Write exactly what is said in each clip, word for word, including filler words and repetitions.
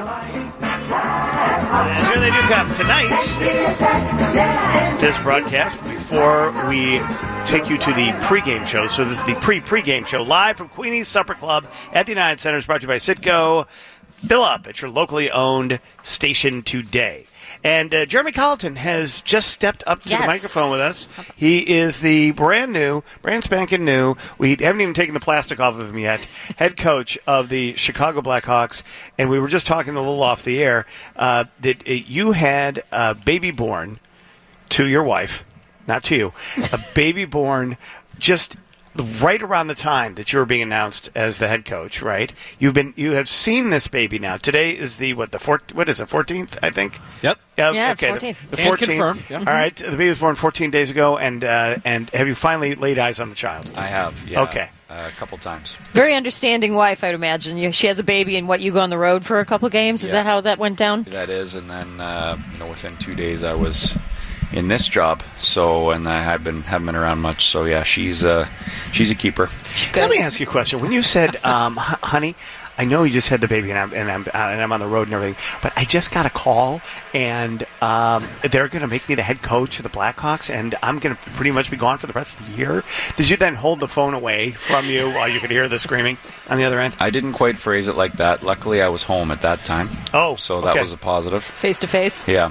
And here they do come tonight. This broadcast, before we take you to the pregame show. So this is the pre-pregame show live from Queenie's Supper Club at the United Center. It's brought to you by Citgo. Fill up at your locally owned station today. And uh, Jeremy Colleton has just stepped up to yes. the microphone with us. He is the brand new, brand spanking new, we haven't even taken the plastic off of him yet, head coach of the Chicago Blackhawks. And we were just talking a little off the air uh, that uh, you had a baby born to your wife, not to you, a baby born just right around the time that you were being announced as the head coach, right? You've been, you have seen this baby now. Today is the what the four, what is it, fourteenth? I think. Yep. Yeah, yeah okay, it's fourteenth. The, the fourteenth. Confirmed. Yep. All right. The baby was born fourteen days ago, and uh, and have you finally laid eyes on the child? I have. Yeah. Okay. Uh, a couple times. Very understanding wife, I'd imagine. You, she has a baby, and what, you go on the road for a couple games? Is Yeah. that how that went down? That is, and then uh, you know, within two days, I was in this job. So, and I have been haven't been around much. So, yeah, she's uh, she's a keeper. Good. Let me ask you a question. When you said, um, h- "Honey, I know you just had the baby, and I'm and I'm, uh, and I'm on the road and everything, but I just got a call, and um, they're going to make me the head coach of the Blackhawks, and I'm going to pretty much be gone for the rest of the year." Did you then hold the phone away from you while you could hear the screaming on the other end? I didn't quite phrase it like that. Luckily, I was home at that time. Oh, so that okay. was a positive. Face to face? Yeah.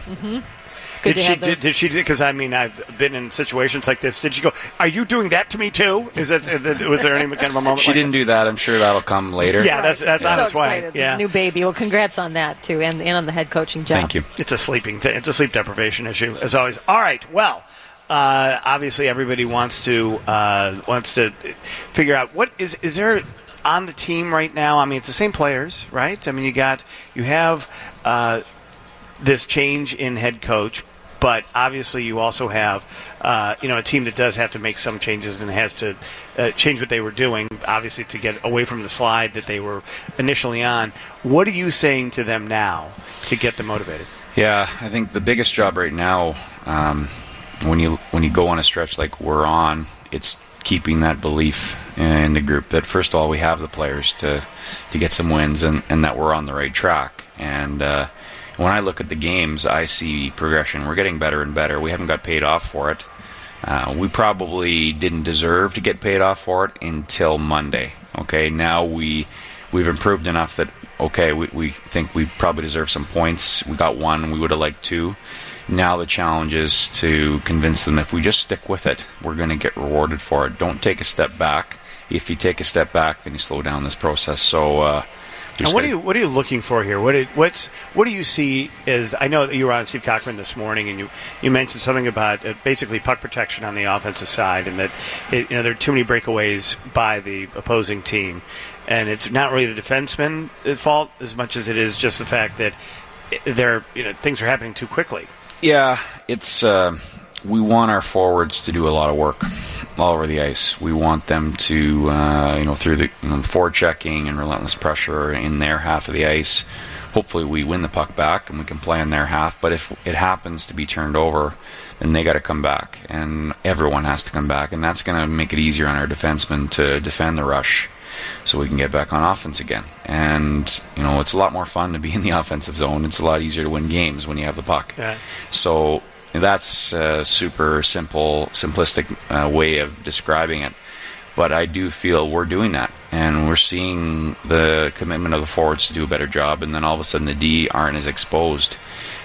Good Did to she? have those. Did, did she? Because I mean, I've been in situations like this. Did she go? Are you doing that to me too? Is that? Was there any kind of a moment? She like didn't that? do that. I'm sure that'll come later. Yeah, that's that's so on its way. excited. Yeah, New baby. Well, congrats on that, too, and, and on the head coaching job. Thank you. it's a sleeping thing. It's a sleep deprivation issue, as always. All right. Well, uh, obviously, everybody wants to uh, wants to figure out what is is there on the team right now. I mean, it's the same players, right? I mean, you got you have uh, this change in head coach. But obviously, you also have, uh, you know, a team that does have to make some changes and has to uh, change what they were doing, obviously, to get away from the slide that they were initially on. What are you saying to them now to get them motivated? Yeah, I think the biggest job right now, um, when you when you go on a stretch like we're on, it's keeping that belief in the group that first of all we have the players to to get some wins and, and that we're on the right track. And uh, when I look at the games, I see progression. We're getting better and better. We haven't got paid off for it. Uh, we probably didn't deserve to get paid off for it until Monday. Okay, now we we've improved enough that okay, we, we think we probably deserve some points. We got one. We would have liked two. Now the challenge is to convince them if we just stick with it, we're going to get rewarded for it. Don't take a step back. If you take a step back, then you slow down this process. So. Uh, And what are you what are you looking for here? What did, what's what do you see as I know that you were on Steve Cochran this morning and you, you mentioned something about uh, basically puck protection on the offensive side and that it, you know there are too many breakaways by the opposing team and it's not really the defenseman's fault as much as it is just the fact that they're you know things are happening too quickly. Yeah, it's uh, we want our forwards to do a lot of work all over the ice. We want them to, uh, you know, through the you know, forechecking and relentless pressure in their half of the ice. Hopefully we win the puck back and we can play in their half. But if it happens to be turned over, then they got to come back. And everyone has to come back. And that's going to make it easier on our defensemen to defend the rush so we can get back on offense again. And, you know, it's a lot more fun to be in the offensive zone. It's a lot easier to win games when you have the puck. Yeah. So that's a super simple, simplistic uh, way of describing it. But I do feel we're doing that. And we're seeing the commitment of the forwards to do a better job. And then all of a sudden the D aren't as exposed.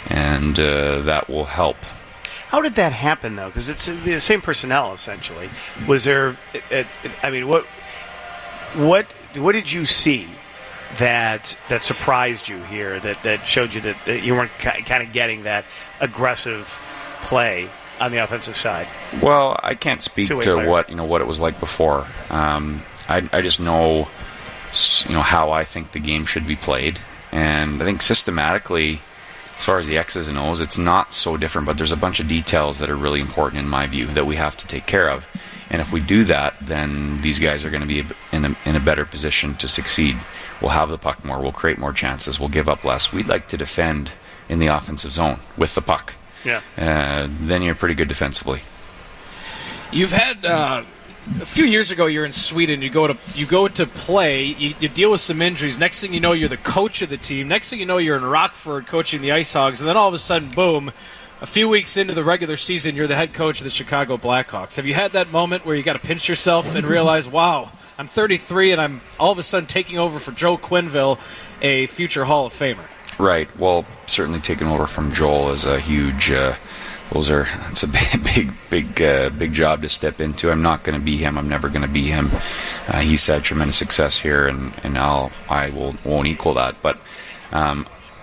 And uh, that will help. How did that happen, though? Because it's the same personnel, essentially. Was there, it, it, I mean, what what, what did you see that that surprised you here, that, that showed you that, that you weren't ki- kind of getting that aggressive play on the offensive side? Well, I can't speak Two-way to players. what you know what it was like before. Um, I, I just know, you know, how I think the game should be played, and I think systematically, as far as the X's and O's, it's not so different. But there's a bunch of details that are really important in my view that we have to take care of, and if we do that, then these guys are going to be in a, in a better position to succeed. We'll have the puck more. We'll create more chances. We'll give up less. We'd like to defend in the offensive zone with the puck. Yeah. Uh, then you're pretty good defensively. You've had uh, a few years ago, you're in Sweden. You go to you go to play. You, you deal with some injuries. Next thing you know, you're the coach of the team. Next thing you know, you're in Rockford coaching the Ice Hogs. And then all of a sudden, boom, a few weeks into the regular season, you're the head coach of the Chicago Blackhawks. Have you had that moment where you got to pinch yourself and realize, wow, I'm thirty-three and I'm all of a sudden taking over for Joe Quenneville, a future Hall of Famer? Right. Well, certainly taking over from Joel is a huge. Uh, those are it's a big, big, big, uh, big job to step into. I'm not going to be him. I'm never going to be him. Uh, he's had tremendous success here, and and I'll I will won't equal that. But um,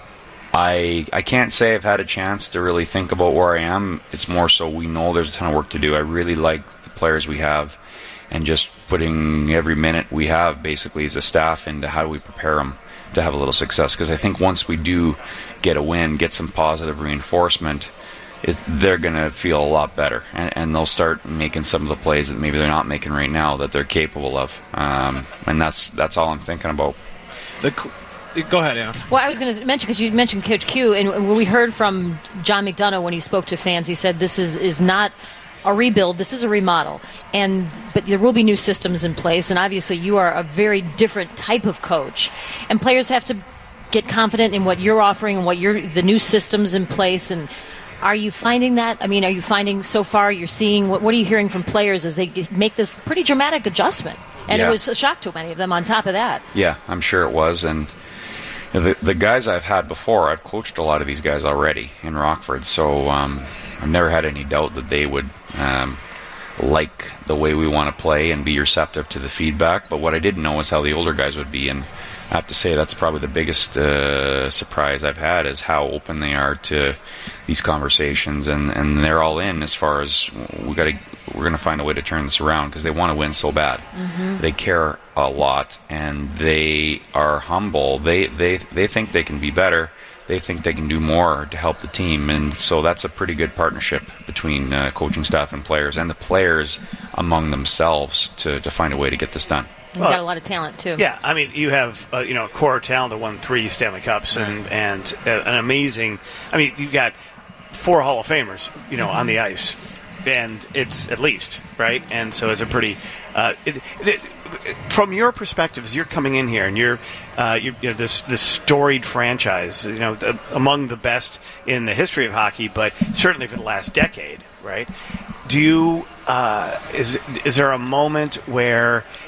I I can't say I've had a chance to really think about where I am. It's more so we know there's a ton of work to do. I really like the players we have, and just putting every minute we have basically as a staff into how do we prepare them to have a little success. Because I think once we do get a win, get some positive reinforcement, it, they're going to feel a lot better, and, and they'll start making some of the plays that maybe they're not making right now that they're capable of. Um, and that's that's all I'm thinking about. The, go ahead, Anna. Well, I was going to mention, because you mentioned Coach Q, and when we heard from John McDonough when he spoke to fans, he said this is, is not a rebuild, this is a remodel, and but there will be new systems in place, and obviously you are a very different type of coach, and players have to get confident in what you're offering and what you're the new systems in place. And are you finding that? I mean, are you finding so far you're seeing what, what are you hearing from players as they make this pretty dramatic adjustment? And yeah. It was a shock to many of them on top of that. Yeah, I'm sure it was. And you know, the the guys I've had before, I've coached a lot of these guys already in Rockford, so um, I've never had any doubt that they would um, like the way we want to play and be receptive to the feedback. But what I didn't know is how the older guys would be, and I have to say that's probably the biggest uh, surprise I've had is how open they are to these conversations, and, and they're all in as far as we got to we're going to find a way to turn this around because they want to win so bad. Mm-hmm. They care a lot, and they are humble. They they they think they can be better. They think they can do more to help the team, and so that's a pretty good partnership between uh, coaching staff and players, and the players among themselves to, to find a way to get this done. You've well, got a lot of talent, too. Yeah, I mean, you have uh, you know a core talent that won three Stanley Cups and, right. and uh, an amazing – I mean, you've got four Hall of Famers, you know, mm-hmm. on the ice, and it's at least, right? And so it's a pretty uh, – it, it, from your perspective, as you're coming in here and you're, uh, you're you know, this, this storied franchise, you know, the, among the best in the history of hockey, but certainly for the last decade, right? Do you uh, – is is there a moment where –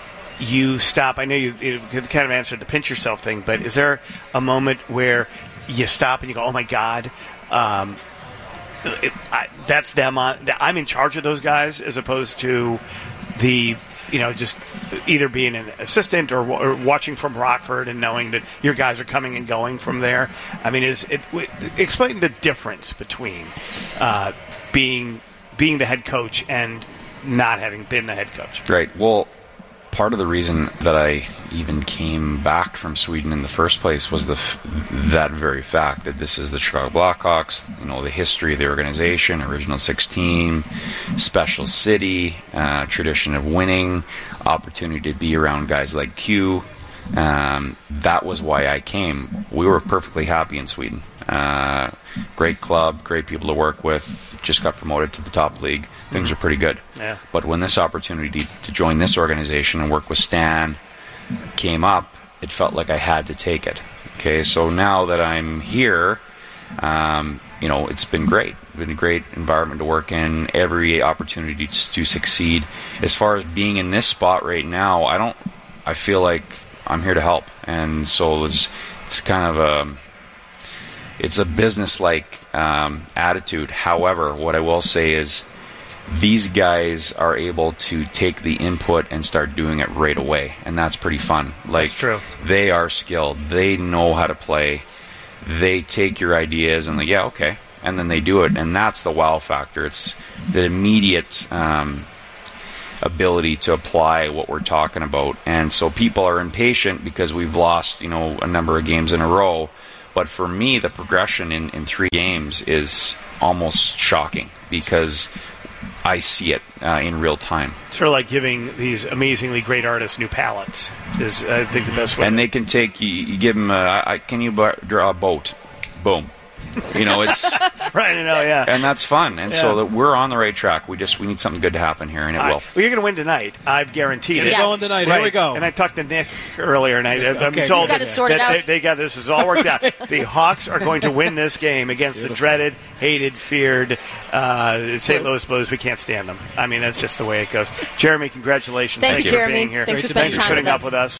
you stop? I know you, you kind of answered the pinch yourself thing, but is there a moment where you stop and you go, "Oh my God, um, it, I, that's them on. I'm in charge of those guys," as opposed to the, you know, just either being an assistant or, or watching from Rockford and knowing that your guys are coming and going from there. I mean, is it? Explain the difference between uh, being being the head coach and not having been the head coach. Right. Well, part of the reason that I even came back from Sweden in the first place was the f- that very fact that this is the Chicago Blackhawks, you know, the history of the organization, original six team, special city, uh, tradition of winning, opportunity to be around guys like Q. Um, that was why I came. We were perfectly happy in Sweden. Uh, great club, great people to work with, just got promoted to the top league. Things are pretty good. Yeah. But when this opportunity to join this organization and work with Stan came up, it felt like I had to take it. Okay, so now that I'm here, um, you know, it's been great. It's been a great environment to work in, every opportunity to, to succeed. As far as being in this spot right now, I don't, I feel like I'm here to help. And so it's, it's kind of a, it's a business-like um, attitude. However, what I will say is, these guys are able to take the input and start doing it right away, and that's pretty fun. Like, that's true. They are skilled. They know how to play. They take your ideas and like, yeah, okay, and then they do it, and that's the wow factor. It's the immediate um, ability to apply what we're talking about, and so people are impatient because we've lost, you know, a number of games in a row. But for me, the progression in, in three games is almost shocking because I see it uh, in real time. Sort of like giving these amazingly great artists new palettes is, I think, the best way. And they can take, you, you give them, a, I, can you draw a boat? Boom. You know, it's right. I know, yeah. and that's fun. And Yeah. so that we're on the right track. We just we need something good to happen here, and it All right. will. Well, you're going to win tonight. I've guaranteed Get it. it Yes. going tonight. Right. Here we go. And I talked to Nick earlier, and I, I'm Okay. told He's got that, it sorted that out. They, they got this. Is all worked out. The Hawks are going to win this game against the dreaded, hated, feared uh, Saint Louis Blues. We can't stand them. I mean, that's just the way it goes. Jeremy, congratulations. Thank Thank you, for Jeremy. being here. Thanks for Thanks spending for time putting with up us. with us.